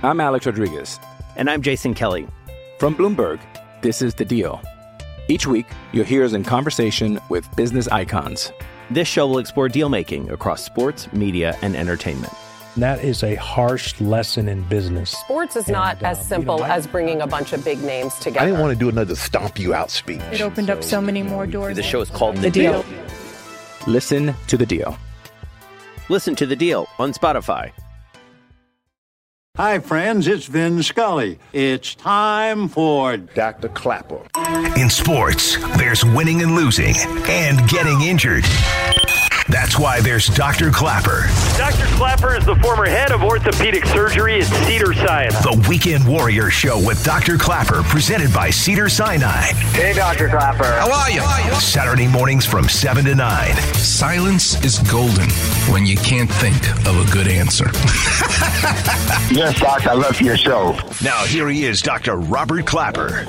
I'm Alex Rodriguez. And I'm Jason Kelly. From Bloomberg, this is The Deal. Each week, you'll hear us in conversation with business icons. This show will explore deal-making across sports, media, and entertainment. That is a harsh lesson in business. Sports is not as simple as bringing a bunch of big names together. I didn't want to do another stomp you out speech. It opened up so many more doors. The show is called The Deal. Listen to The Deal. Listen to The Deal on Spotify. Hi, friends. It's Vin Scully. It's time for Dr. Clapper. In sports, there's winning and losing and getting injured. That's why there's Dr. Clapper. Dr. Clapper is the former head of orthopedic surgery at Cedars-Sinai. The Weekend Warrior Show with Dr. Clapper, presented by Cedars-Sinai. Hey, Dr. Clapper. How are you? Saturday mornings from 7 to 9. Silence is golden when you can't think of a good answer. Yes, Doc, I love your show. Now, here he is, Dr. Robert Clapper.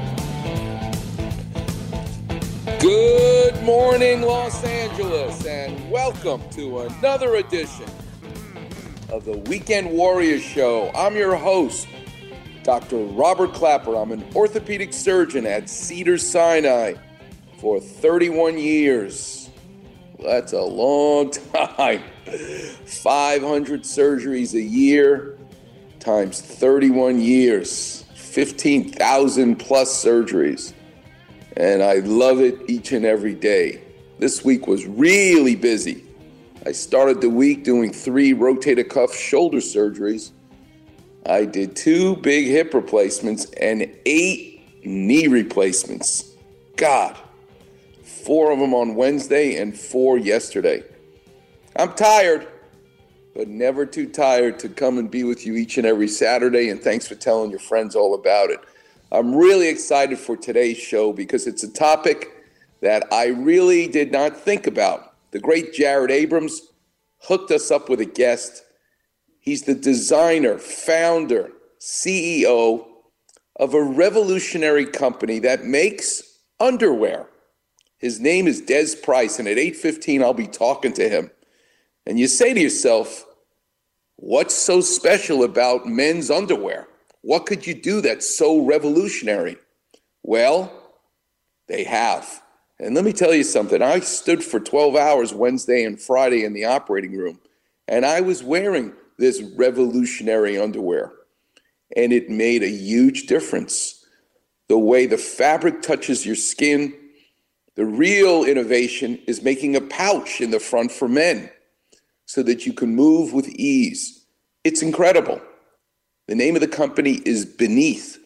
Good morning, Los Angeles, and welcome to another edition of the Weekend Warrior Show. I'm your host, Dr. Robert Clapper. I'm an orthopedic surgeon at Cedars-Sinai for 31 years. That's a long time. 500 surgeries a year times 31 years, 15,000 plus surgeries. And I love it each and every day. This week was really busy. I started the week doing 3 rotator cuff shoulder surgeries. I did 2 big hip replacements and 8 knee replacements. God, 4 of them on Wednesday and 4 yesterday. I'm tired, but never too tired to come and be with you each and every Saturday. And thanks for telling your friends all about it. I'm really excited for today's show because it's a topic that I really did not think about. The great Jared Abrams hooked us up with a guest. He's the designer, founder, CEO of a revolutionary company that makes underwear. His name is Des Price, and at 8:15 I'll be talking to him. And you say to yourself, what's so special about men's underwear? What could you do that's so revolutionary? Well, they have. And let me tell you something. I stood for 12 hours Wednesday and Friday in the operating room, and I was wearing this revolutionary underwear, and it made a huge difference. The way the fabric touches your skin, the real innovation is making a pouch in the front for men so that you can move with ease. It's incredible. The name of the company is Beneath,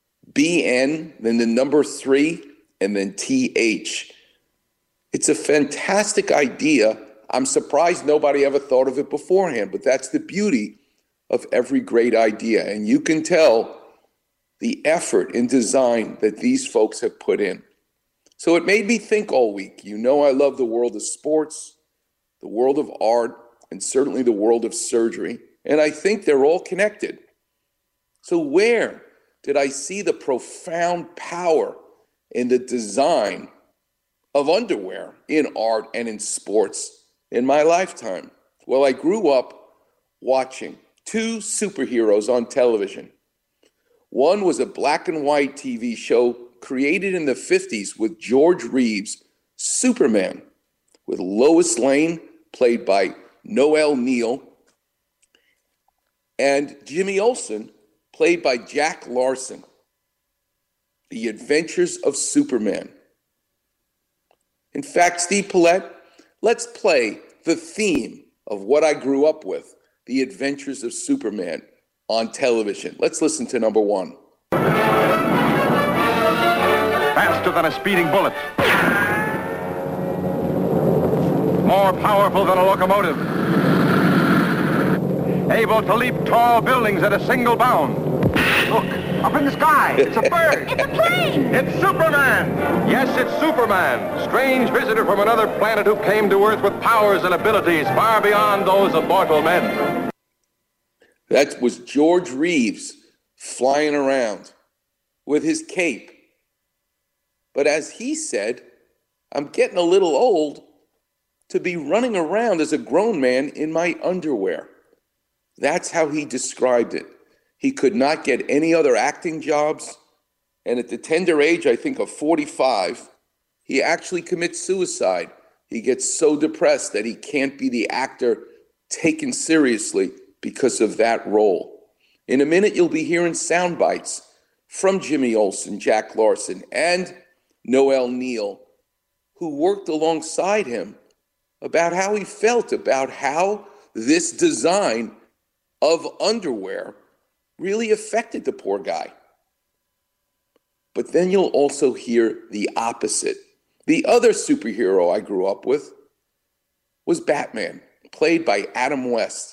B-N, then the number 3, and then T-H. It's a fantastic idea. I'm surprised nobody ever thought of it beforehand, but that's the beauty of every great idea. And you can tell the effort in design that these folks have put in. So it made me think all week. You know I love the world of sports, the world of art, and certainly the world of surgery. And I think they're all connected. So where did I see the profound power in the design of underwear in art and in sports in my lifetime? Well, I grew up watching 2 superheroes on television. One was a black and white TV show created in the 50s with George Reeves, Superman, with Lois Lane, played by Noel Neill, and Jimmy Olsen, played by Jack Larson. The Adventures of Superman. In fact, Steve Paulette, let's play the theme of what I grew up with, The Adventures of Superman, on television. Let's listen to number 1. Faster than a speeding bullet. More powerful than a locomotive. Able to leap tall buildings at a single bound. Look, up in the sky. It's a bird. It's a plane. It's Superman. Yes, it's Superman. Strange visitor from another planet who came to Earth with powers and abilities far beyond those of mortal men. That was George Reeves flying around with his cape. But as he said, I'm getting a little old to be running around as a grown man in my underwear. That's how he described it. He could not get any other acting jobs. And at the tender age, I think, of 45, he actually commits suicide. He gets so depressed that he can't be the actor taken seriously because of that role. In a minute, you'll be hearing sound bites from Jimmy Olsen, Jack Larson, and Noel Neill, who worked alongside him, about how he felt about how this design of underwear really affected the poor guy. But then you'll also hear the opposite. The other superhero I grew up with was Batman, played by Adam West,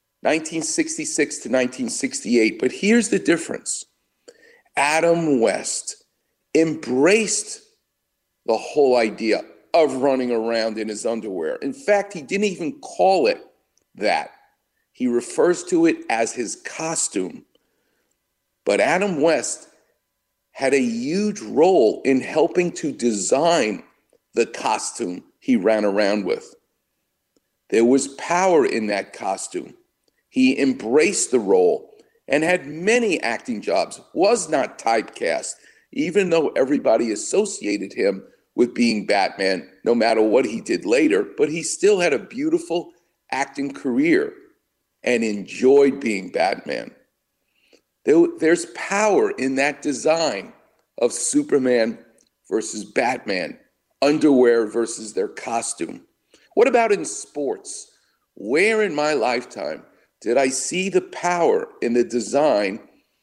1966 to 1968. But here's the difference. Adam West embraced the whole idea of running around in his underwear. In fact, he didn't even call it that. He refers to it as his costume. But Adam West had a huge role in helping to design the costume he ran around with. There was power in that costume. He embraced the role and had many acting jobs, was not typecast, even though everybody associated him with being Batman, no matter what he did later, but he still had a beautiful acting career and enjoyed being Batman. There's power in that design of Superman versus Batman, underwear versus their costume. What about in sports? Where in my lifetime did I see the power in the design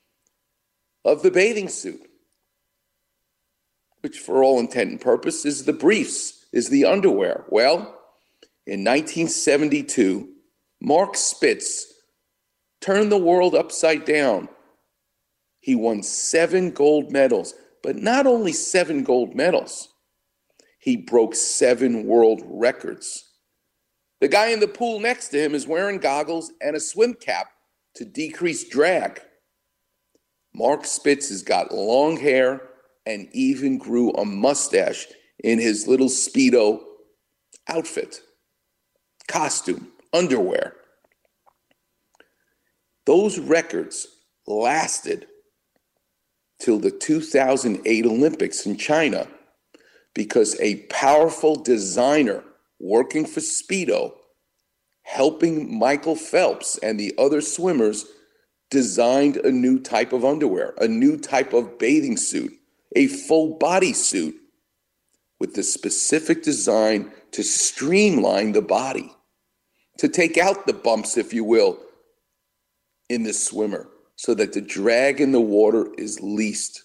of the bathing suit, which for all intent and purpose is the briefs, is the underwear? Well, in 1972, Mark Spitz turned the world upside down. He won 7 gold medals, but not only 7 gold medals, he broke 7 world records. The guy in the pool next to him is wearing goggles and a swim cap to decrease drag. Mark Spitz has got long hair and even grew a mustache in his little Speedo outfit, costume, underwear. Those records lasted till the 2008 Olympics in China because a powerful designer working for Speedo, helping Michael Phelps and the other swimmers, designed a new type of underwear, a new type of bathing suit, a full body suit with the specific design to streamline the body, to take out the bumps, if you will, in the swimmer, so that the drag in the water is least.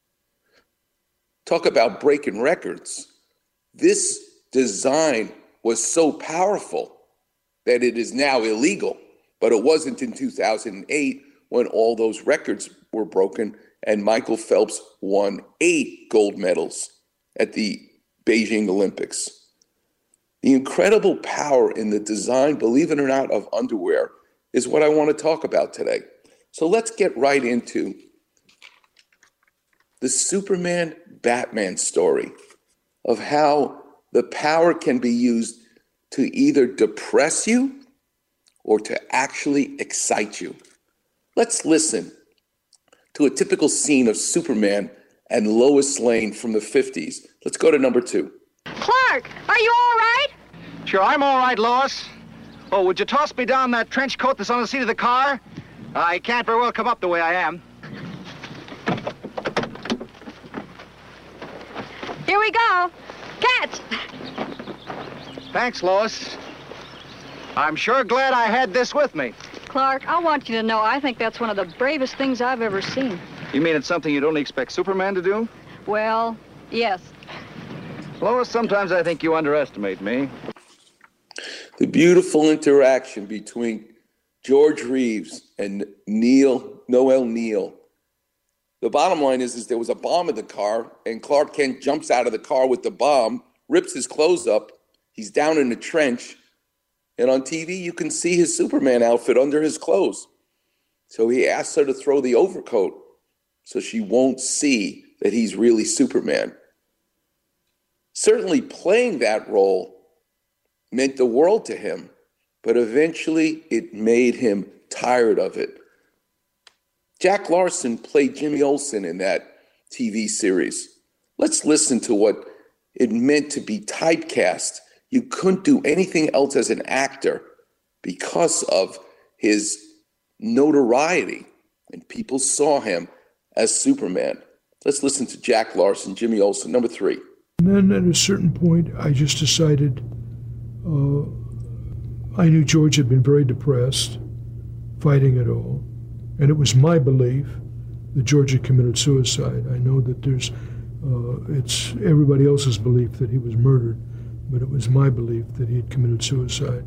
Talk about breaking records. This design was so powerful that it is now illegal, but it wasn't in 2008 when all those records were broken and Michael Phelps won 8 gold medals at the Beijing Olympics. The incredible power in the design, believe it or not, of underwear is what I want to talk about today. So let's get right into the Superman-Batman story of how the power can be used to either depress you or to actually excite you. Let's listen to a typical scene of Superman and Lois Lane from the 50s. Let's go to number 2. Clark, are you all right? Sure, I'm all right, Lois. Oh, would you toss me down that trench coat that's on the seat of the car? I can't very well come up the way I am. Here we go. Catch! Thanks, Lois. I'm sure glad I had this with me. Clark, I want you to know I think that's one of the bravest things I've ever seen. You mean it's something you'd only expect Superman to do? Well, yes. Lois, sometimes I think you underestimate me. The beautiful interaction between George Reeves and Noel Neill. The bottom line is there was a bomb in the car, and Clark Kent jumps out of the car with the bomb, rips his clothes up. He's down in the trench. And on TV, you can see his Superman outfit under his clothes. So he asks her to throw the overcoat so she won't see that he's really Superman. Certainly playing that role meant the world to him, but eventually it made him tired of it. Jack Larson played Jimmy Olsen in that TV series. Let's listen to what it meant to be typecast. You couldn't do anything else as an actor because of his notoriety, and people saw him as Superman. Let's listen to Jack Larson, Jimmy Olsen, number 3. And then at a certain point, I just decided, I knew George had been very depressed, fighting it all. And it was my belief that George had committed suicide. I know that it's everybody else's belief that he was murdered, but it was my belief that he had committed suicide.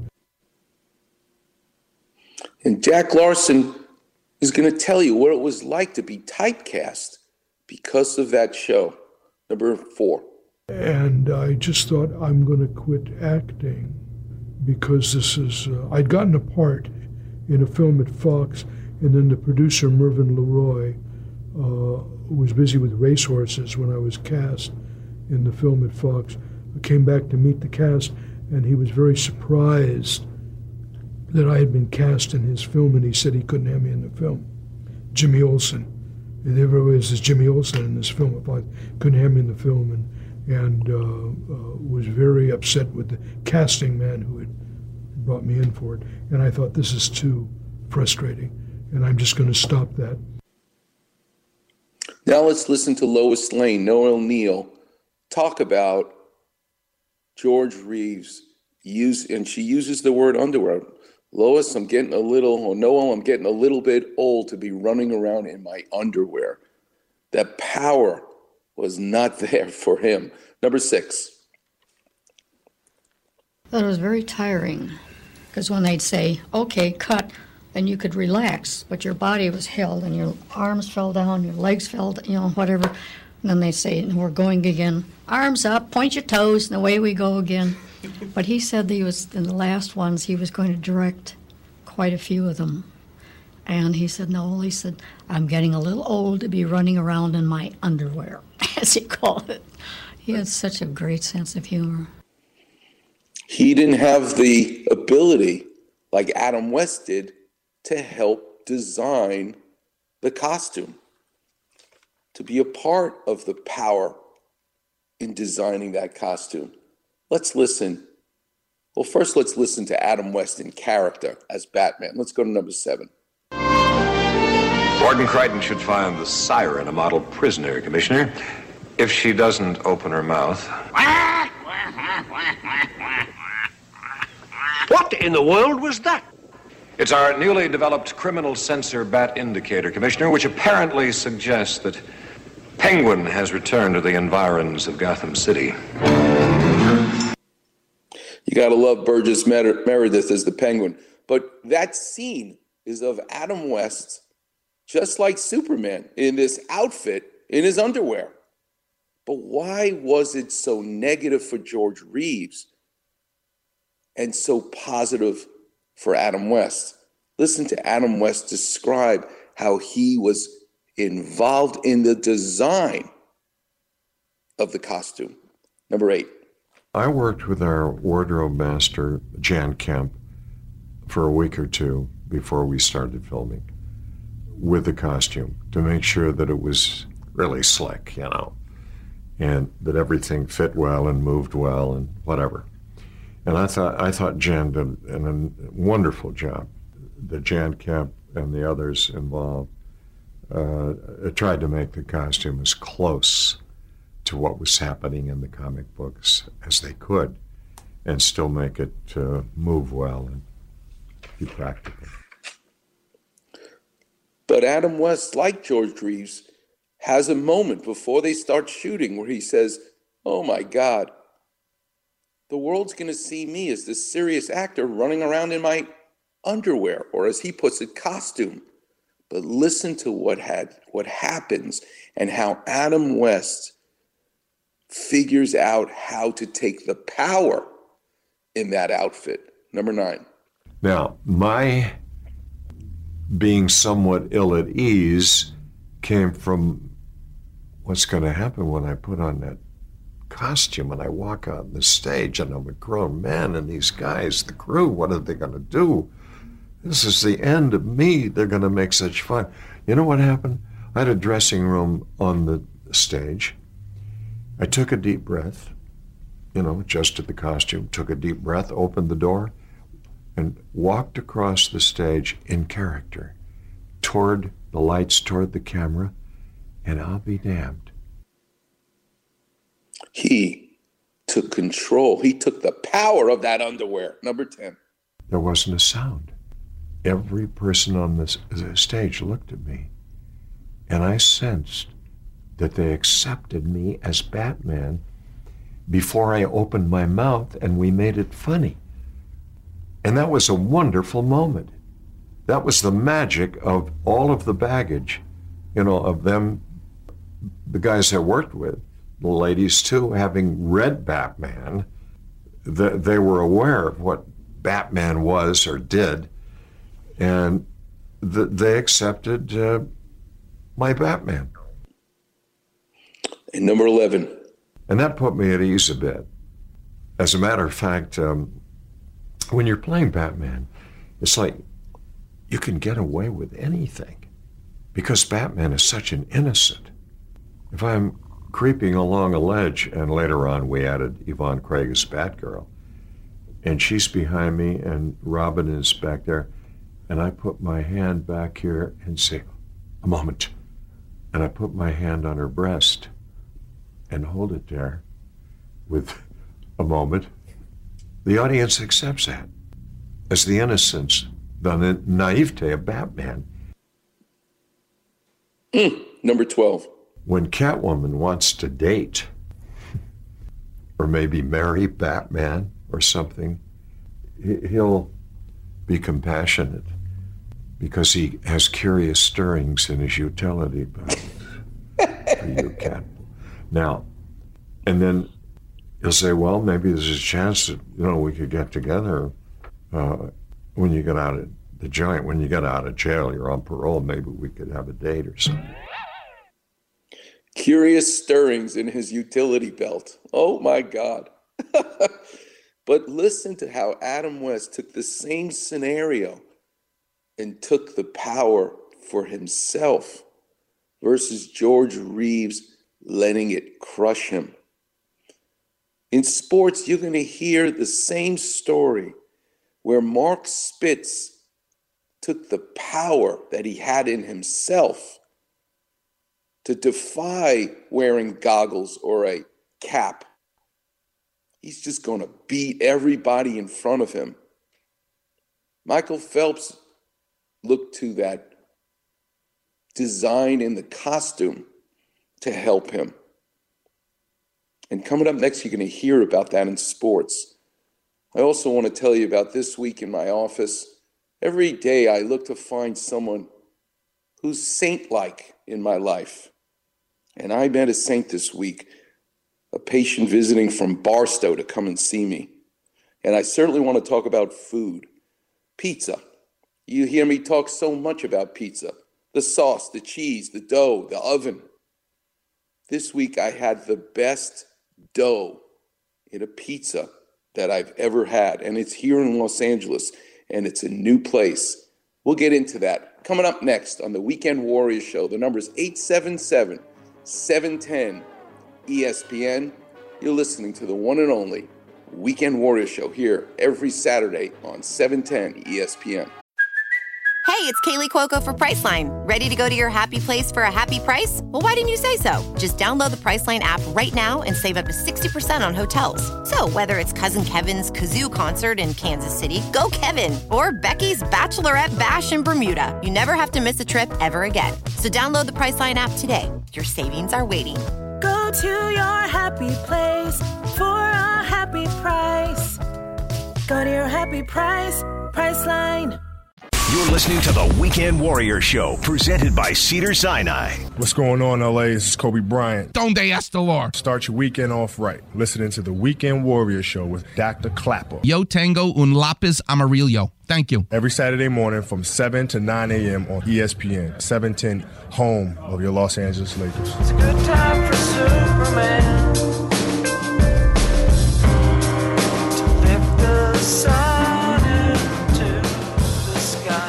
And Jack Larson is going to tell you what it was like to be typecast because of that show. Number 4. And I just thought, I'm going to quit acting because this is, I'd gotten a part in a film at Fox, and then the producer, Mervyn LeRoy, was busy with racehorses when I was cast in the film at Fox. I came back to meet the cast, and he was very surprised that I had been cast in his film, and he said he couldn't have me in the film. Jimmy Olsen. There was Jimmy Olsen in this film. If I couldn't have me in the film, and was very upset with the casting man who had brought me in for it. And I thought, this is too frustrating, and I'm just going to stop that. Now let's listen to Lois Lane, Noel Neal, talk about George Reeves, and she uses the word underwear. Lois, I'm getting a little bit old to be running around in my underwear. That power was not there for him. Number 6. That was very tiring, because when they'd say, okay, cut, then you could relax, but your body was held, and your arms fell down, your legs fell, whatever. And then they'd say, we're going again. Arms up, point your toes, and away we go again. But he said that he was, in the last ones, he was going to direct quite a few of them. And he said, no, he said, I'm getting a little old to be running around in my underwear, as he called it. He had such a great sense of humor. He didn't have the ability, like Adam West did, to help design the costume, to be a part of the power in designing that costume. Let's listen. Well, first, let's listen to Adam West in character as Batman. Let's go to number 7. Gordon Crichton should find the siren a model prisoner, Commissioner. If she doesn't open her mouth. What in the world was that? It's our newly developed criminal sensor bat indicator, Commissioner, which apparently suggests that Penguin has returned to the environs of Gotham City. You gotta love Burgess Meredith as the Penguin. But that scene is of Adam West, just like Superman, in this outfit, in his underwear. But why was it so negative for George Reeves and so positive for Adam West? Listen to Adam West describe how he was involved in the design of the costume. Number 8. I worked with our wardrobe master, Jan Kemp, for a week or two before we started filming with the costume to make sure that it was really slick, and that everything fit well and moved well and whatever. And I thought Jan did a wonderful job. The Jan Kemp and the others involved tried to make the costume as close to what was happening in the comic books as they could, and still make it move well and be practical. But Adam West, like George Reeves, has a moment before they start shooting where he says, oh my God, the world's going to see me as this serious actor running around in my underwear, or as he puts it, costume. But listen to what happens and how Adam West figures out how to take the power in that outfit. Number 9. Now, my being somewhat ill at ease came from what's going to happen when I put on that costume and I walk out on the stage and I'm a grown man, and these guys, the crew, what are they going to do? This is the end of me. They're going to make such fun. You know what happened? I had a dressing room on the stage. I took a deep breath, adjusted the costume, took a deep breath, opened the door, and walked across the stage in character toward the lights, toward the camera, and I'll be damned. He took control. He took the power of that underwear. Number 10. There wasn't a sound. Every person on the stage looked at me, and I sensed that they accepted me as Batman before I opened my mouth, and we made it funny. And that was a wonderful moment. That was the magic of all of the baggage, of them, the guys I worked with, the ladies too, having read Batman. They were aware of what Batman was or did, and they accepted my Batman. And number 11. And that put me at ease a bit. As a matter of fact, when you're playing Batman, it's like you can get away with anything because Batman is such an innocent. If I'm creeping along a ledge, and later on we added Yvonne Craig as Batgirl, and she's behind me and Robin is back there, and I put my hand back here and say, a moment. And I put my hand on her breast and hold it there with a moment. The audience accepts that as the innocence, the naivete of Batman. Number 12. When Catwoman wants to date, or maybe marry Batman or something, he'll be compassionate because he has curious stirrings in his utility belt for you, Catwoman. Now, and then he'll say, well, maybe there's a chance that, we could get together when you get out of the joint, when you get out of jail, you're on parole, maybe we could have a date or something. Curious stirrings in his utility belt. Oh, my God. But listen to how Adam West took the same scenario and took the power for himself versus George Reeves letting it crush him. In sports, you're going to hear the same story where Mark Spitz took the power that he had in himself to defy wearing goggles or a cap. He's just going to beat everybody in front of him. Michael Phelps looked to that design in the costume to help him. And coming up next, you're going to hear about that in sports. I also want to tell you about this week in my office. Every day I look to find someone who's saint-like in my life. And I met a saint this week, a patient visiting from Barstow to come and see me. And I certainly want to talk about food. Pizza. You hear me talk so much about pizza. The sauce, the cheese, the dough, the oven. This week I had the best dough in a pizza that I've ever had. And it's here in Los Angeles, and it's a new place. We'll get into that. Coming up next on the Weekend Warriors Show, the number is 877-710-ESPN. You're listening to the one and only Weekend Warriors Show here every Saturday on 710 ESPN. Hey, it's Kaylee Cuoco for Priceline. Ready to go to your happy place for a happy price? Well, why didn't you say so? Just download the Priceline app right now and save up to 60% on hotels. So whether it's Cousin Kevin's Kazoo Concert in Kansas City, go Kevin, or Becky's Bachelorette Bash in Bermuda, you never have to miss a trip ever again. So download the Priceline app today. Your savings are waiting. Go to your happy place for a happy price. Go to your happy price, Priceline. You're listening to the Weekend Warrior Show, presented by Cedars-Sinai. What's going on, LA? This is Kobe Bryant. Donde Estelar. Start your weekend off right. Listening to the Weekend Warrior Show with Dr. Clapper. Yo tengo un lápiz amarillo. Thank you. Every Saturday morning from 7 to 9 a.m. on ESPN, 710, home of your Los Angeles Lakers. It's a good time for Superman to lift the sun into the sky.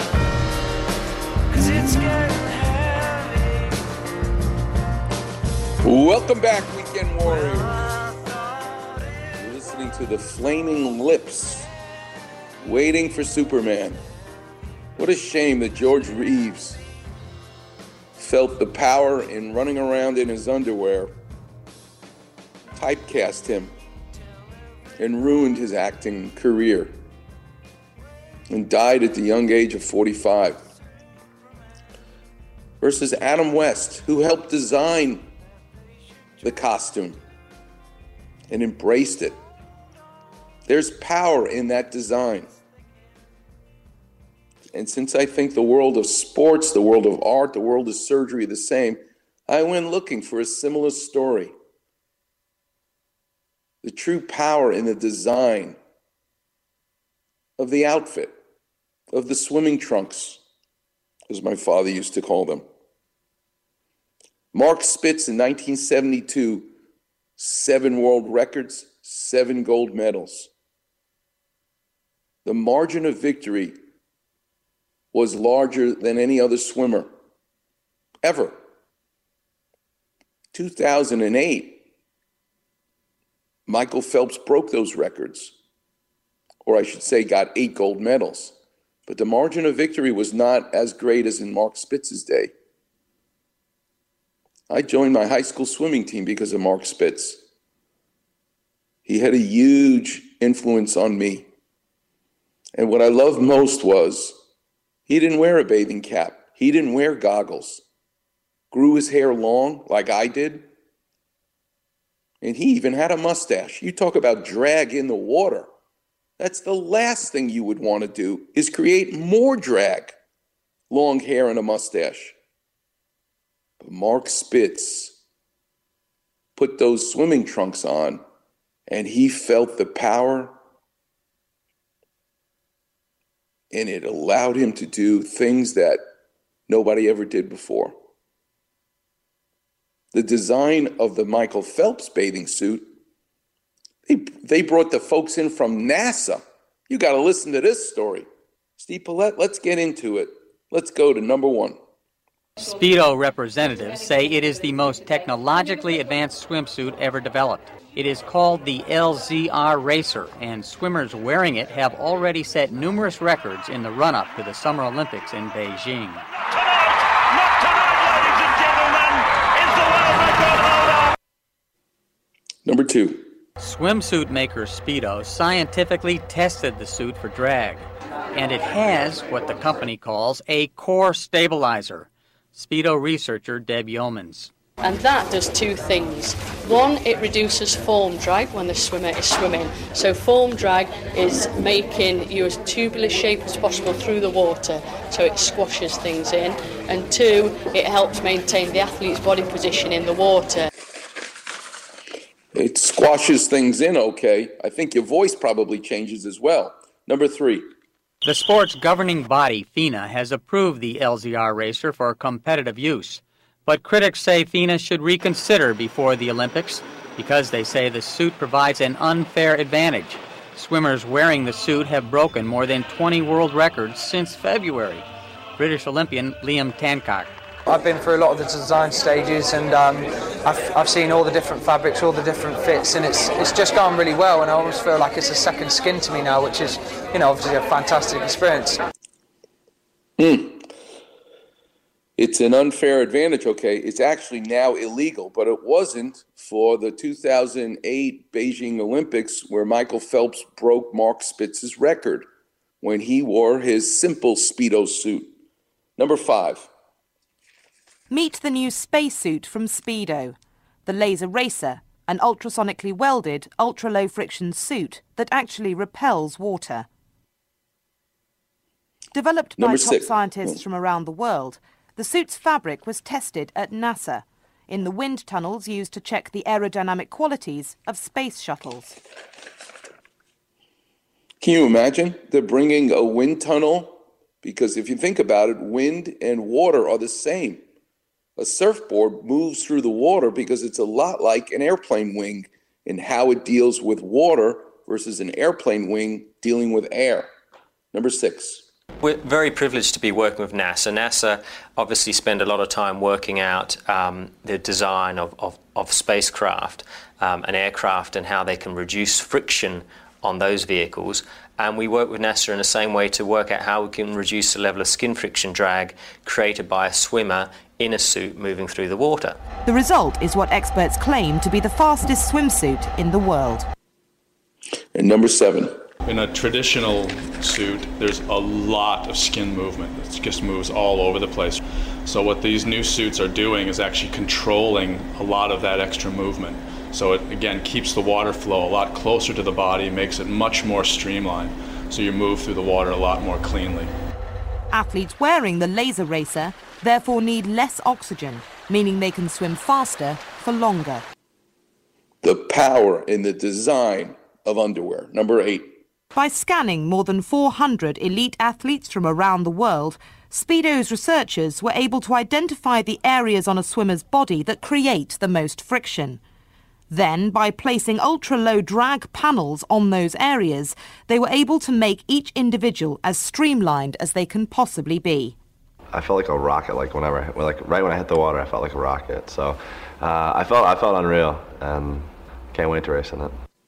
Welcome back, Weekend Warriors. You're listening to the Flaming Lips, Waiting for Superman. What a shame that George Reeves felt the power in running around in his underwear typecast him and ruined his acting career and died at the young age of 45. Versus Adam West, who helped design the costume and embraced it. There's power in that design. And since I think the world of sports, the world of art, the world of surgery are the same, I went looking for a similar story. The true power in the design of the outfit, of the swimming trunks, as my father used to call them. Mark Spitz in 1972, 7 world records, 7 gold medals. The margin of victory was larger than any other swimmer ever. 2008, Michael Phelps broke those records, or I should say got 8 gold medals. But the margin of victory was not as great as in Mark Spitz's day. I joined my high school swimming team because of Mark Spitz. He had a huge influence on me. And what I loved most was he didn't wear a bathing cap. He didn't wear goggles. Grew his hair long like I did. And he even had a mustache. You talk about drag in the water. That's the last thing you would want to do, is create more drag. Long hair and a mustache. But Mark Spitz put those swimming trunks on, and he felt the power, and it allowed him to do things that nobody ever did before. The design of the Michael Phelps bathing suit, they brought the folks in from NASA. You got to listen to this story. Steve Paulette, let's get into it. Let's go to number 1. Speedo representatives say it is the most technologically advanced swimsuit ever developed. It is called the LZR Racer, and swimmers wearing it have already set numerous records in the run-up to the Summer Olympics in Beijing. Not tonight, ladies and gentlemen, is the world record holder. Number 2. Swimsuit maker Speedo scientifically tested the suit for drag, and it has what the company calls a core stabilizer. Speedo researcher Deb Yeomans. And that does 2 things. One, it reduces foam drag when the swimmer is swimming. So foam drag is making you as tubular shaped as possible through the water, so it squashes things in. And 2, it helps maintain the athlete's body position in the water. It squashes things in, okay. I think your voice probably changes as well. Number 3. The sport's governing body, FINA, has approved the LZR Racer for competitive use. But critics say FINA should reconsider before the Olympics because they say the suit provides an unfair advantage. Swimmers wearing the suit have broken more than 20 world records since February. British Olympian Liam Tancock. I've been through a lot of the design stages, and I've seen all the different fabrics, all the different fits, and it's just gone really well, and I almost feel like it's a second skin to me now, which is, obviously a fantastic experience. It's an unfair advantage, okay. It's actually now illegal, but it wasn't for the 2008 Beijing Olympics, where Michael Phelps broke Mark Spitz's record when he wore his simple Speedo suit. Number 5. Meet the new spacesuit from Speedo, the Laser Racer, an ultrasonically welded, ultra-low friction suit that actually repels water. Developed by top scientists from around the world, the suit's fabric was tested at NASA, in the wind tunnels used to check the aerodynamic qualities of space shuttles. Can you imagine? They're bringing a wind tunnel, because if you think about it, wind and water are the same. A surfboard moves through the water because it's a lot like an airplane wing in how it deals with water versus an airplane wing dealing with air. Number 6. We're very privileged to be working with NASA. NASA obviously spend a lot of time working out the design of spacecraft and aircraft and how they can reduce friction on those vehicles. And we work with NASA in the same way to work out how we can reduce the level of skin friction drag created by a swimmer in a suit moving through the water. The result is what experts claim to be the fastest swimsuit in the world. And number 7. In a traditional suit, there's a lot of skin movement. It just moves all over the place. So what these new suits are doing is actually controlling a lot of that extra movement. So it, again, keeps the water flow a lot closer to the body, makes it much more streamlined. So you move through the water a lot more cleanly. Athletes wearing the Laser Racer therefore need less oxygen, meaning they can swim faster for longer. The power in the design of underwear. Number 8. By scanning more than 400 elite athletes from around the world, Speedo's researchers were able to identify the areas on a swimmer's body that create the most friction. Then, by placing ultra-low drag panels on those areas, they were able to make each individual as streamlined as they can possibly be. I felt like a rocket. Right when I hit the water, I felt like a rocket. So I felt unreal, and can't wait to race in it.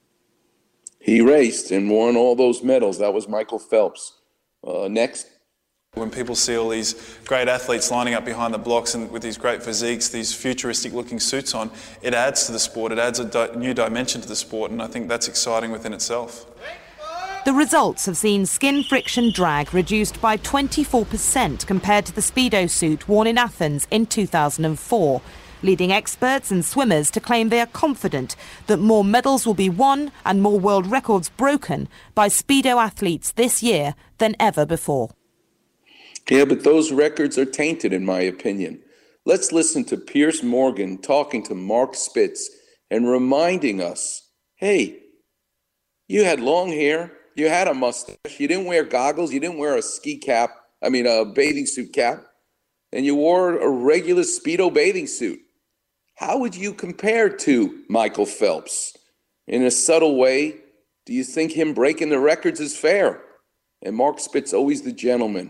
He raced and won all those medals. That was Michael Phelps. Next. When people see all these great athletes lining up behind the blocks and with these great physiques, these futuristic-looking suits on, it adds to the sport. It adds a new dimension to the sport, and I think that's exciting within itself. The results have seen skin friction drag reduced by 24% compared to the Speedo suit worn in Athens in 2004, leading experts and swimmers to claim they are confident that more medals will be won and more world records broken by Speedo athletes this year than ever before. Yeah, but those records are tainted, in my opinion. Let's listen to Piers Morgan talking to Mark Spitz and reminding us, hey, you had long hair, you had a mustache, you didn't wear goggles, you didn't wear a bathing suit cap, and you wore a regular Speedo bathing suit. How would you compare to Michael Phelps? In a subtle way, do you think him breaking the records is fair? And Mark Spitz, always the gentleman,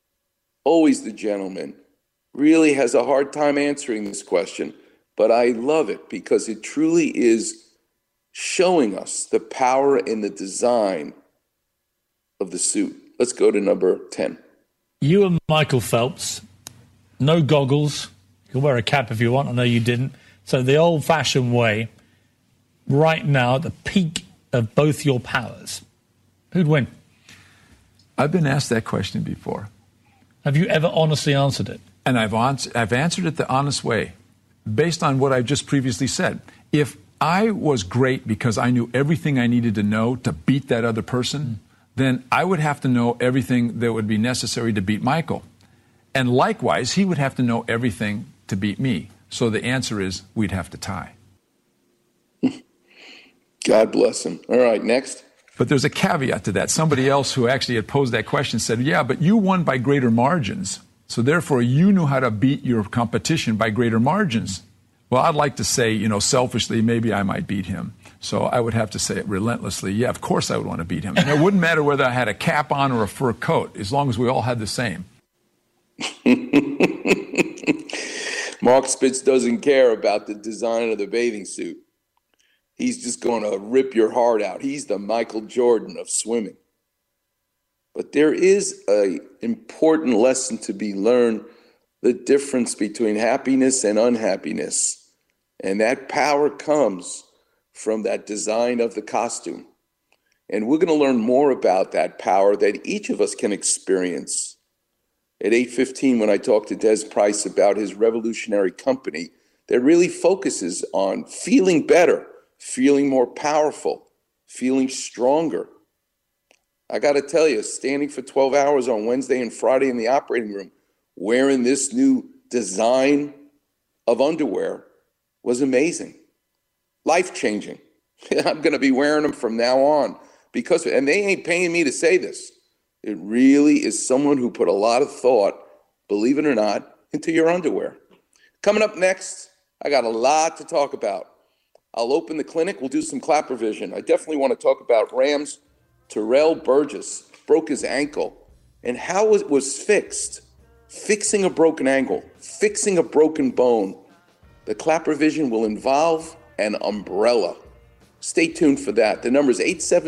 really has a hard time answering this question, but I love it because it truly is showing us the power in the design of the suit. Let's go to number 10. You and Michael Phelps, no goggles. You can wear a cap if you want. I know you didn't. So the old-fashioned way, right now at the peak of both your powers, who'd win? I've been asked that question before. Have you ever honestly answered it? And I've answered it the honest way, based on what I've just previously said. If I was great because I knew everything I needed to know to beat that other person, then I would have to know everything that would be necessary to beat Michael. And likewise, he would have to know everything to beat me. So the answer is we'd have to tie. God bless him. All right, next. But there's a caveat to that. Somebody else who actually had posed that question said, yeah, but you won by greater margins. So therefore, you knew how to beat your competition by greater margins. Well, I'd like to say, selfishly, maybe I might beat him. So I would have to say it relentlessly. Yeah, of course I would want to beat him. And it wouldn't matter whether I had a cap on or a fur coat, as long as we all had the same. Mark Spitz doesn't care about the design of the bathing suit. He's just going to rip your heart out. He's the Michael Jordan of swimming. But there is an important lesson to be learned, the difference between happiness and unhappiness. And that power comes from that design of the costume. And we're going to learn more about that power that each of us can experience. At 8:15, when I talked to Des Price about his revolutionary company that really focuses on feeling better, feeling more powerful, feeling stronger. I got to tell you, standing for 12 hours on Wednesday and Friday in the operating room, wearing this new design of underwear was amazing. Life-changing. I'm going to be wearing them from now on and they ain't paying me to say this. It really is someone who put a lot of thought, believe it or not, into your underwear. Coming up next, I got a lot to talk about. I'll open the clinic. We'll do some clap revision. I definitely want to talk about Rams. Terrell Burgess broke his ankle and how it was fixed, fixing a broken ankle, fixing a broken bone. The Clapper Vision will involve an umbrella. Stay tuned for that. The number is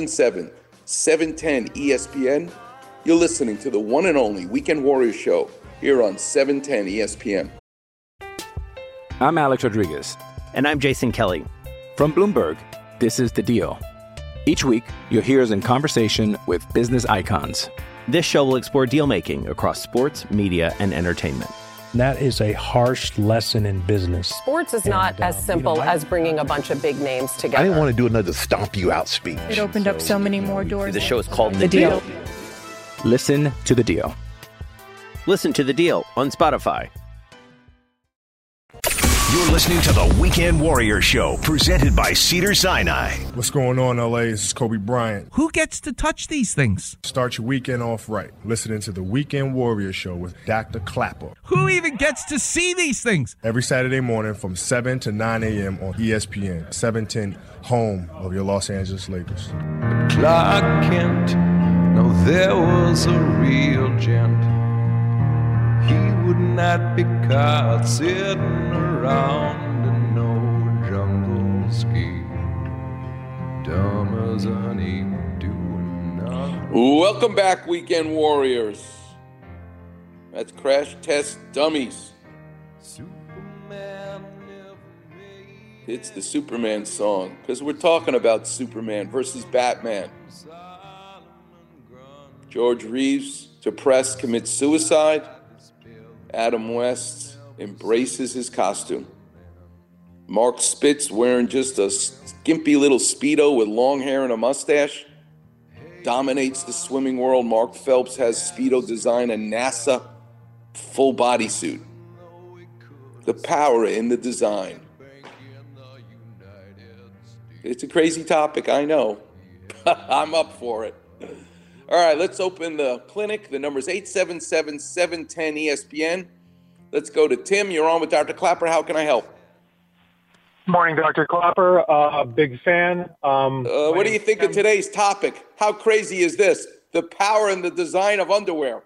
877-710-ESPN. You're listening to the one and only Weekend Warriors show here on 710 ESPN. I'm Alex Rodriguez. And I'm Jason Kelly. From Bloomberg, this is The Deal. Each week, you'll hear us in conversation with business icons. This show will explore deal-making across sports, media, and entertainment. That is a harsh lesson in business. Sports is not as simple as bringing a bunch of big names together. I didn't want to do another stomp you out speech. It opened up so many more doors. The show is called The Deal. Listen to The Deal. Listen to The Deal on Spotify. You're listening to the Weekend Warrior Show, presented by Cedars-Sinai. What's going on, LA? This is Kobe Bryant. Who gets to touch these things? Start your weekend off right. Listening to the Weekend Warrior Show with Dr. Clapper. Who even gets to see these things? Every Saturday morning from 7 to 9 a.m. on ESPN, 710, home of your Los Angeles Lakers. Clark Kent, no, there was a real gent. He would not be caught sitting around in no jungle ski. Dumb as an ape doing nothing. Welcome back, Weekend Warriors. That's Crash Test Dummies. It's the Superman song, because we're talking about Superman versus Batman. George Reeves, depressed, commits suicide. Adam West embraces his costume. Mark Spitz, wearing just a skimpy little Speedo with long hair and a mustache, dominates the swimming world. Mark Phelps has Speedo design a NASA full bodysuit. The power in the design. It's a crazy topic, I know. I'm up for it. All right, let's open the clinic. The number is 877-710-ESPN. Let's go to Tim. You're on with Dr. Clapper. How can I help? Morning, Dr. Clapper. Big fan. What do you think of today's topic? How crazy is this? The power and the design of underwear.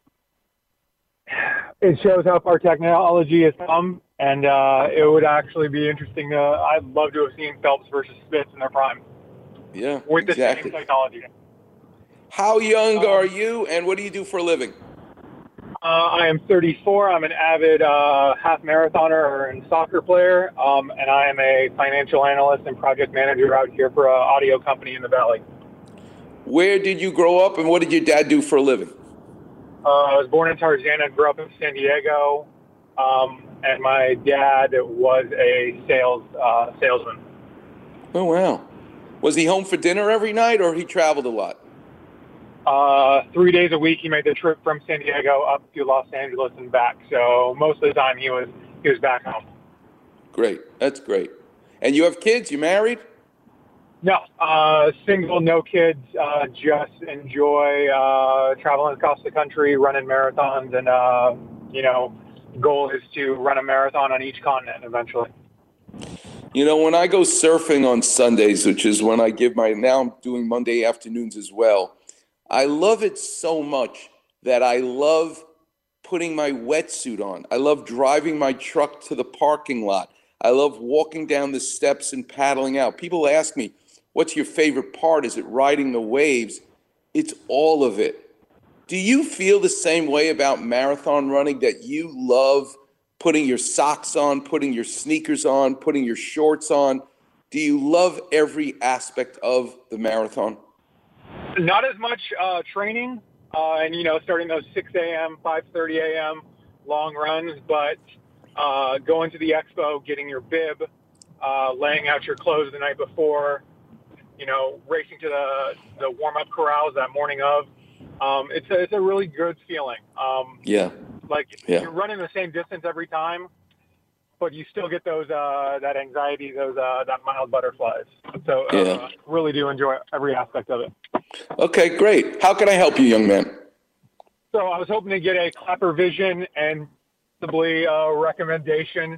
It shows how far technology has come, and it would actually be interesting. I'd love to have seen Phelps versus Spitz in their prime. Yeah, with exactly. the same technology. How young are you, and what do you do for a living? I am 34. I'm an avid half marathoner and soccer player, and I am a financial analyst and project manager out here for an audio company in the Valley. Where did you grow up, and what did your dad do for a living? I was born in Tarzana and grew up in San Diego, and my dad was a salesman. Oh, wow. Was he home for dinner every night, or he traveled a lot? 3 days a week, he made the trip from San Diego up to Los Angeles and back. So most of the time he was back home. Great. That's great. And you have kids? You married? No, single, no kids. Just enjoy traveling across the country, running marathons, and goal is to run a marathon on each continent eventually. You know, when I go surfing on Sundays, which is when I now I'm doing Monday afternoons as well, I love it so much that I love putting my wetsuit on. I love driving my truck to the parking lot. I love walking down the steps and paddling out. People ask me, what's your favorite part? Is it riding the waves? It's all of it. Do you feel the same way about marathon running, that you love putting your socks on, putting your sneakers on, putting your shorts on? Do you love every aspect of the marathon? Not as much training and, starting those 6 a.m., 5:30 a.m. long runs, but going to the expo, getting your bib, laying out your clothes the night before, racing to the warm-up corrals that morning of. It's a really good feeling. You're running the same distance every time, but you still get those that anxiety, that mild butterflies. So really do enjoy every aspect of it. Okay, great. How can I help you, young man? So I was hoping to get a Clapper Vision and possibly a recommendation.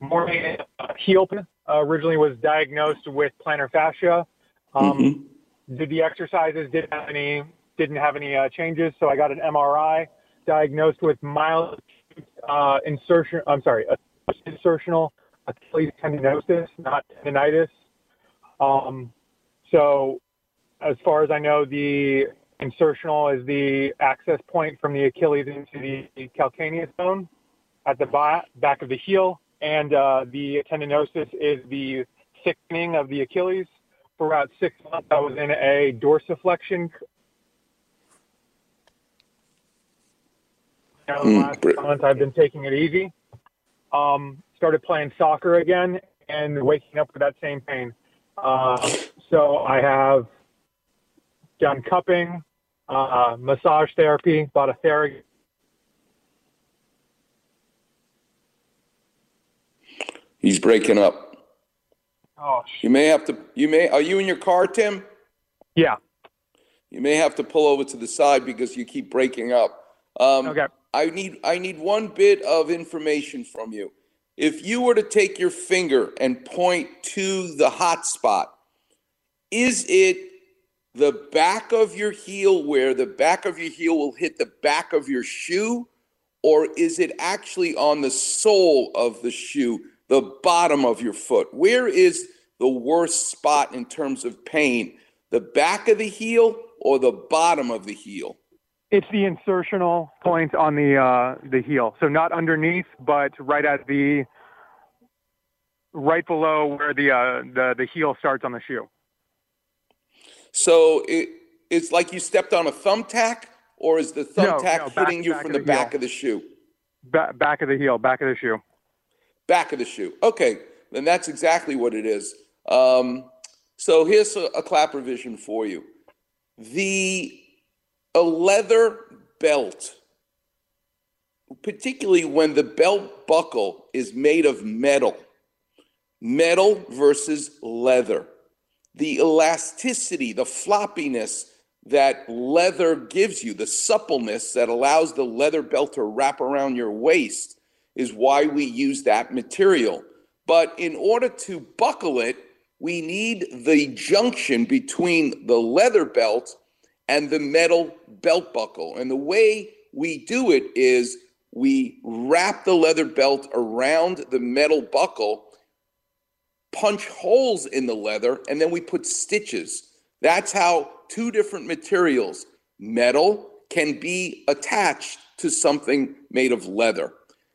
Morning heel originally was diagnosed with plantar fascia. did the exercises, didn't have any changes. So I got an MRI, diagnosed with mild insertional Achilles tendinosis, not tendinitis. So as far as I know, the insertional is the access point from the Achilles into the calcaneus bone at the back of the heel, and the tendinosis is the thickening of the Achilles. For about 6 months, I was in a dorsiflexion. The last month, I've been taking it easy. Started playing soccer again and waking up with that same pain. So I have done cupping, massage therapy, bought a Theragun. He's breaking up. Oh, are you in your car, Tim? Yeah. You may have to pull over to the side because you keep breaking up. Okay. I need one bit of information from you. If you were to take your finger and point to the hot spot, is it the back of your heel where the back of your heel will hit the back of your shoe, or is it actually on the sole of the shoe, the bottom of your foot? Where is the worst spot in terms of pain? The back of the heel or the bottom of the heel? It's the insertional point on the heel. So not underneath, but right below where the heel starts on the shoe. So it's like you stepped on a thumbtack, or is the thumbtack hitting you from the back of the shoe? Back of the heel, back of the shoe. Back of the shoe. Okay, then that's exactly what it is. So here's a clap revision for you. A leather belt, particularly when the belt buckle is made of metal versus leather, the elasticity, the floppiness that leather gives you, the suppleness that allows the leather belt to wrap around your waist, is why we use that material. But in order to buckle it, we need the junction between the leather belt and the metal belt buckle. And the way we do it is we wrap the leather belt around the metal buckle, punch holes in the leather, and then we put stitches. That's how two different materials, metal, can be attached to something made of leather.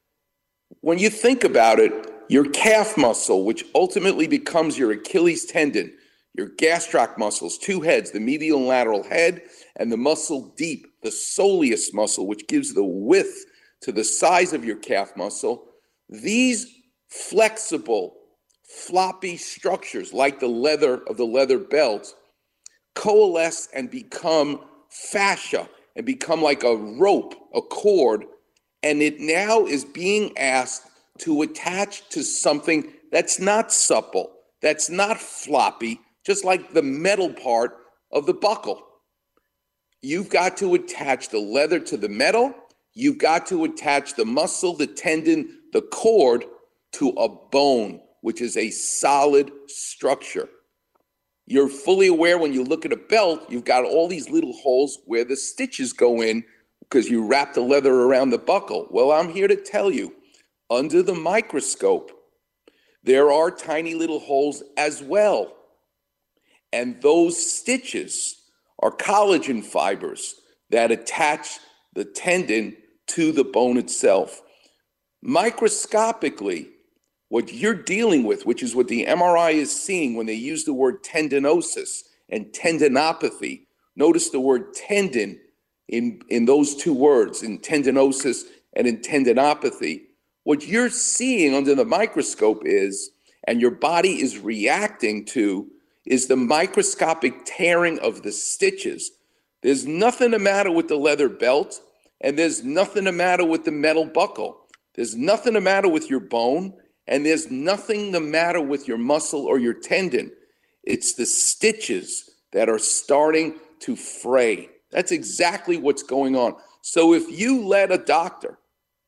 When you think about it, your calf muscle, which ultimately becomes your Achilles tendon, your gastroc muscles, two heads, the medial and lateral head, and the muscle deep, the soleus muscle, which gives the width to the size of your calf muscle, these flexible, floppy structures, like the leather of the leather belt, coalesce and become fascia and become like a rope, a cord, and it now is being asked to attach to something that's not supple, that's not floppy, just like the metal part of the buckle. You've got to attach the leather to the metal. You've got to attach the muscle, the tendon, the cord to a bone, which is a solid structure. You're fully aware when you look at a belt, you've got all these little holes where the stitches go in because you wrap the leather around the buckle. Well, I'm here to tell you, under the microscope, there are tiny little holes as well. And those stitches are collagen fibers that attach the tendon to the bone itself. Microscopically, what you're dealing with, which is what the MRI is seeing when they use the word tendinosis and tendinopathy, notice the word tendon in those two words, in tendinosis and in tendinopathy. What you're seeing under the microscope is, and your body is reacting to, is the microscopic tearing of the stitches. There's nothing the matter with the leather belt, and there's nothing the matter with the metal buckle. There's nothing the matter with your bone, and there's nothing the matter with your muscle or your tendon. It's the stitches that are starting to fray. That's exactly what's going on. So if you let a doctor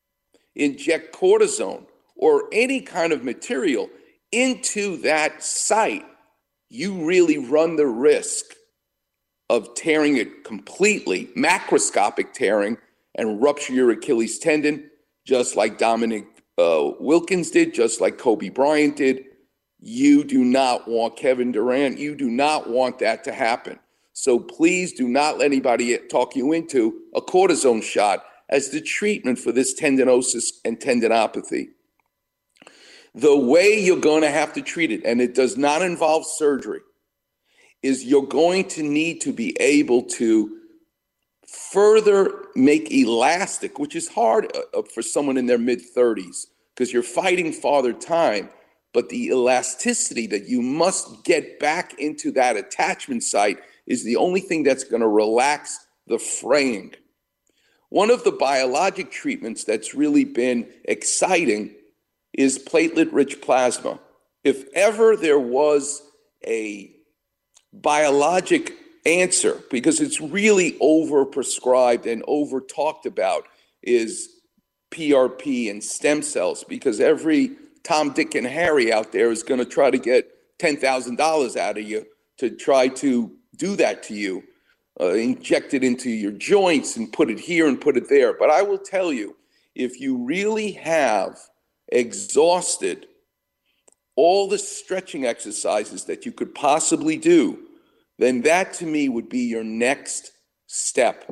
inject cortisone or any kind of material into that site, you really run the risk of tearing it completely, macroscopic tearing, and rupture your Achilles tendon, just like Dominic Wilkins did, just like Kobe Bryant did. You do not want Kevin Durant. You do not want that to happen. So please do not let anybody talk you into a cortisone shot as the treatment for this tendinosis and tendinopathy. The way you're going to have to treat it, and it does not involve surgery, is you're going to need to be able to further make elastic, which is hard for someone in their mid-30s because you're fighting father time, but the elasticity that you must get back into that attachment site is the only thing that's going to relax the fraying. One of the biologic treatments that's really been exciting is platelet-rich plasma. If ever there was a biologic answer, because it's really overprescribed and over talked about, is PRP and stem cells, because every Tom, Dick, and Harry out there is going to try to get $10,000 out of you to try to do that to you, inject it into your joints and put it here and put it there. But I will tell you, if you really have exhausted all the stretching exercises that you could possibly do, then that to me would be your next step.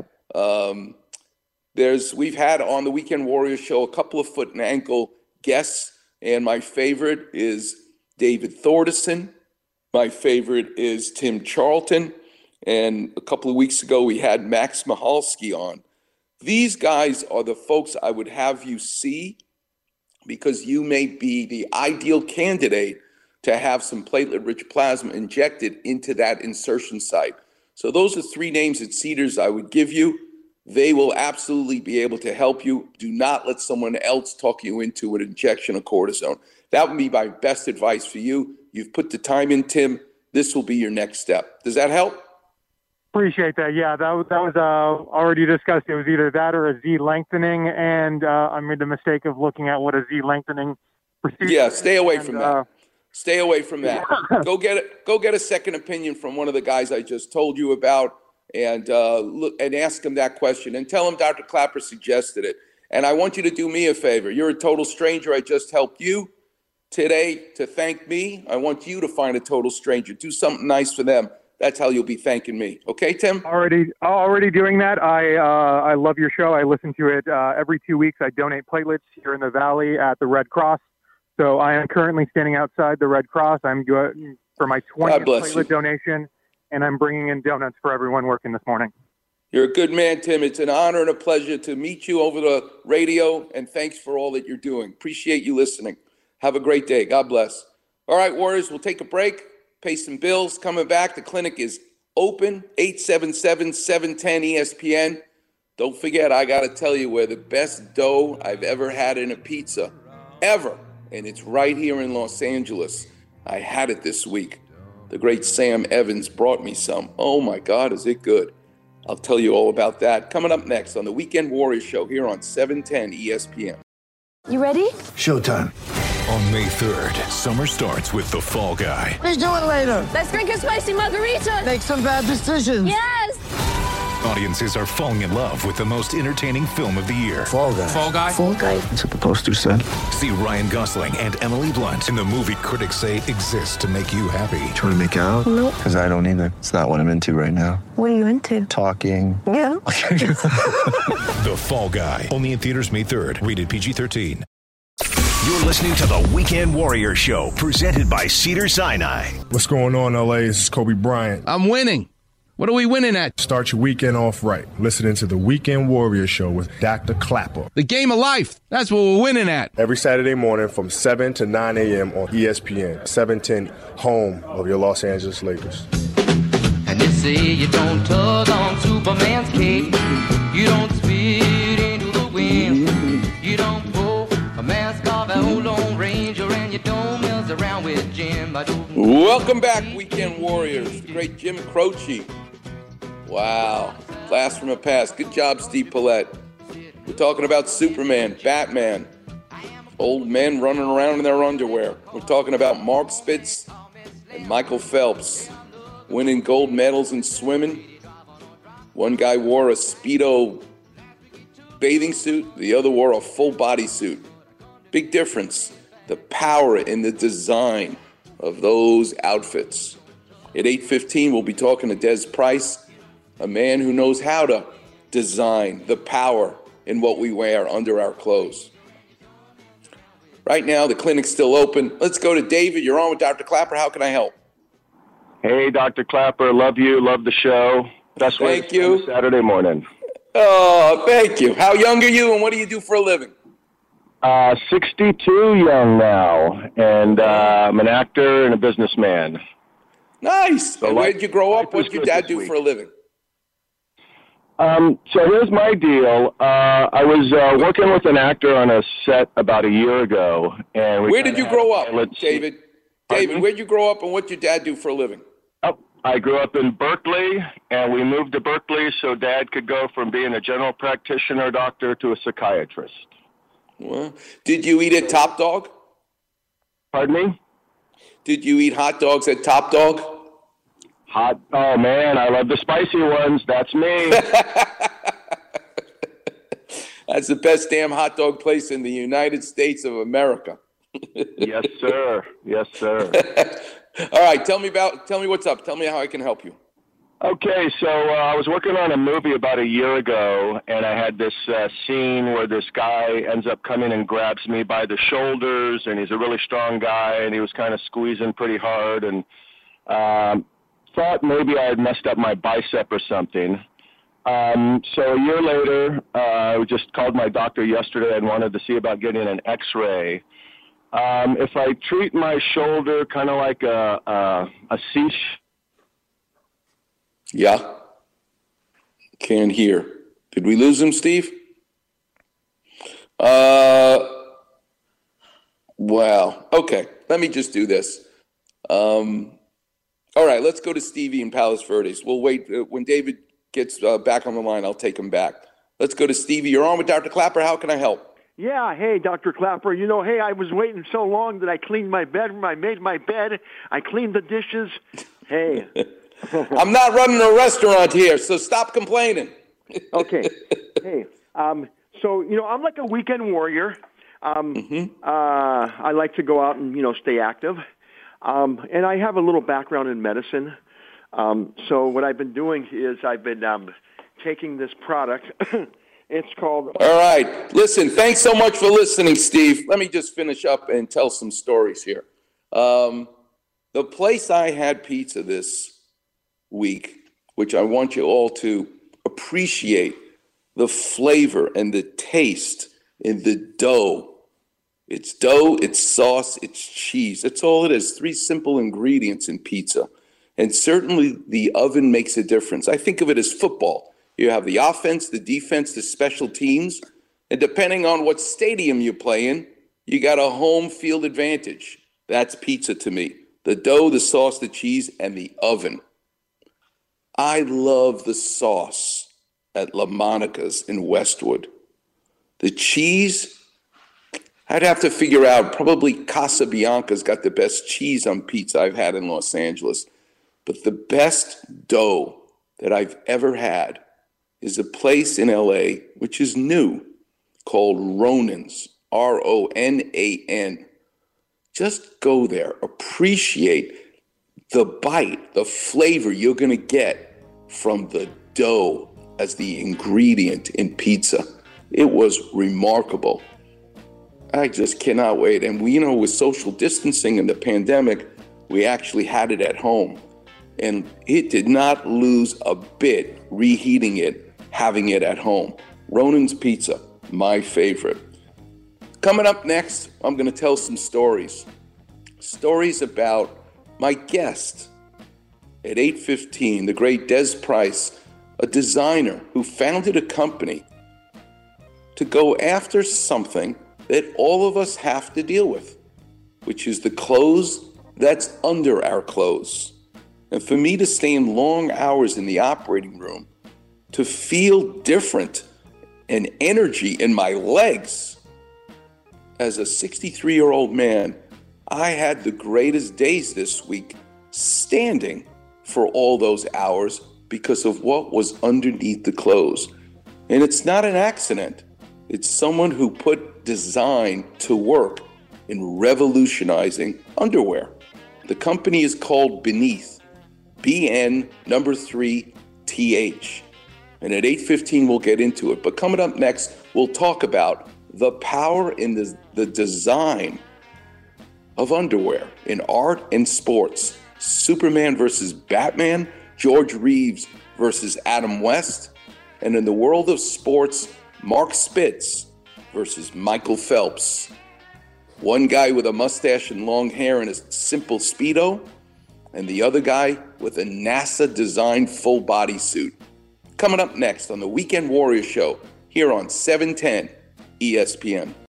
We've had on the Weekend Warrior Show a couple of foot and ankle guests, and my favorite is David Thordison. My favorite is Tim Charlton. And a couple of weeks ago, we had Max Michalski on. These guys are the folks I would have you see because you may be the ideal candidate to have some platelet-rich plasma injected into that insertion site. So those are three names at Cedars I would give you. They will absolutely be able to help you. Do not let someone else talk you into an injection of cortisone. That would be my best advice for you. You've put the time in, Tim. This will be your next step. Does that help? Appreciate that. Yeah, that was already discussed. It was either that or a Z lengthening, and I made the mistake of looking at what a Z lengthening procedure is. Yeah, stay away from that. Stay away from that. Go get a second opinion from one of the guys I just told you about, and look and ask him that question, and tell him Dr. Clapper suggested it. And I want you to do me a favor. You're a total stranger. I just helped you today to thank me. I want you to find a total stranger. Do something nice for them. That's how you'll be thanking me. Okay, Tim? Already doing that. I love your show. I listen to it every 2 weeks. I donate platelets here in the Valley at the Red Cross. So I am currently standing outside the Red Cross. I'm going for my 20th platelet donation, and I'm bringing in donuts for everyone working this morning. You're a good man, Tim. It's an honor and a pleasure to meet you over the radio, and thanks for all that you're doing. Appreciate you listening. Have a great day. God bless. All right, Warriors, we'll take a break, pay some bills. Coming back, the clinic is open, 877-710-ESPN. Don't forget, I got to tell you, we're the best dough I've ever had in a pizza, ever. And it's right here in Los Angeles. I had it this week. The great Sam Evans brought me some. Oh, my God, is it good? I'll tell you all about that coming up next on the Weekend Warriors Show here on 710 ESPN. You ready? Showtime. On May 3rd, summer starts with The Fall Guy. Let's do it later. Let's drink a spicy margarita. Make some bad decisions. Yes. Audiences are falling in love with the most entertaining film of the year. Fall Guy. Fall Guy? Fall Guy. That's what the poster said. See Ryan Gosling and Emily Blunt in the movie critics say exists to make you happy. Trying to make it out? Nope. Because I don't either. It's not what I'm into right now. What are you into? Talking. Yeah. The Fall Guy. Only in theaters May 3rd. Rated PG-13. You're listening to the Weekend Warrior Show, presented by Cedars-Sinai. What's going on, LA? This is Kobe Bryant. I'm winning. What are we winning at? Start your weekend off right. Listening to the Weekend Warrior Show with Dr. Clapper. The game of life. That's what we're winning at. Every Saturday morning from 7 to 9 a.m. on ESPN. 710, home of your Los Angeles Lakers. And they say you don't tug on Superman's cape. You don't spit into the wind. You don't pull a mask off a old Lone Ranger. And you don't mess around with Jim. Welcome back, Weekend Warriors. The great Jim Croce. Wow. Blast from the past. Good job, Steve Paulette. We're talking about Superman, Batman, old men running around in their underwear. We're talking about Mark Spitz and Michael Phelps winning gold medals in swimming. One guy wore a Speedo bathing suit. The other wore a full body suit. Big difference. The power in the design of those outfits. At 8:15, we'll be talking to Des Price, a man who knows how to design the power in what we wear under our clothes. Right now, the clinic's still open. Let's go to David. You're on with Dr. Klapper. How can I help? Hey, Dr. Klapper. Love you. Love the show. Best way Thank you. Saturday morning. Oh, thank you. How young are you and what do you do for a living? 62 young now, and I'm an actor and a businessman. Nice. So where did you grow up? What did your dad do for a living? So here's my deal. I was working with an actor on a set about a year ago. And where did you grow up, David? Pardon? Where did you grow up and what did your dad do for a living? Oh, I grew up in Berkeley, and we moved to Berkeley so Dad could go from being a general practitioner doctor to a psychiatrist. Well, did you eat at Top Dog? Pardon me? Did you eat hot dogs at Top Dog? Oh, man, I love the spicy ones. That's me. That's the best damn hot dog place in the United States of America. Yes, sir. Yes, sir. All right, tell me what's up. Tell me how I can help you. Okay, so I was working on a movie about a year ago, and I had this scene where this guy ends up coming and grabs me by the shoulders, and he's a really strong guy, and he was kind of squeezing pretty hard, and thought maybe I had messed up my bicep or something. So a year later, I just called my doctor yesterday and wanted to see about getting an x-ray. If I treat my shoulder kind of like a C. Yeah. Can't hear. Did we lose him, Steve? Wow. Okay. Let me just do this. All right. Let's go to Stevie in Palos Verdes. We'll wait. When David gets back on the line, I'll take him back. Let's go to Stevie. You're on with Dr. Klapper. How can I help? Yeah, hey, Dr. Klapper. You know, hey, I was waiting so long that I cleaned my bedroom. I made my bed. I cleaned the dishes. Hey. I'm not running a restaurant here, so stop complaining. Okay. Hey, so, you know, I'm like a weekend warrior. I like to go out and, you know, stay active. And I have a little background in medicine. So what I've been doing is I've been taking this product. It's called... All right. Listen, thanks so much for listening, Steve. Let me just finish up and tell some stories here. The place I had pizza this week, which I want you all to appreciate the flavor and the taste in the dough. It's dough, it's sauce, it's cheese. That's all it is. 3 simple ingredients in pizza. And certainly the oven makes a difference. I think of it as football. You have the offense, the defense, the special teams. And depending on what stadium you play in, you got a home field advantage. That's pizza to me. The dough, the sauce, the cheese, and the oven. I love the sauce at La Monica's in Westwood. The cheese, I'd have to figure out, probably Casabianca's got the best cheese on pizza I've had in Los Angeles. But the best dough that I've ever had is a place in LA, which is new, called Ronan's, R-O-N-A-N. Just go there, appreciate the bite, the flavor you're going to get from the dough as the ingredient in pizza. It was remarkable. I just cannot wait. And we, you know, with social distancing and the pandemic, we actually had it at home. And it did not lose a bit reheating it, having it at home. Ronan's Pizza, my favorite. Coming up next, I'm going to tell some stories. Stories about my guest at 8:15, the great Des Price, a designer who founded a company to go after something that all of us have to deal with, which is the clothes that's under our clothes. And for me to stay in long hours in the operating room, to feel different and energy in my legs, as a 63-year-old man, I had the greatest days this week standing for all those hours because of what was underneath the clothes. And it's not an accident. It's someone who put design to work in revolutionizing underwear. The company is called Beneath, BN3TH. And at 8:15, we'll get into it. But coming up next, we'll talk about the power in the design of underwear in art and sports. Superman versus Batman, George Reeves versus Adam West. And in the world of sports, Mark Spitz versus Michael Phelps. One guy with a mustache and long hair and a simple Speedo, and the other guy with a NASA-designed full body suit. Coming up next on the Weekend Warrior Show here on 710 ESPN.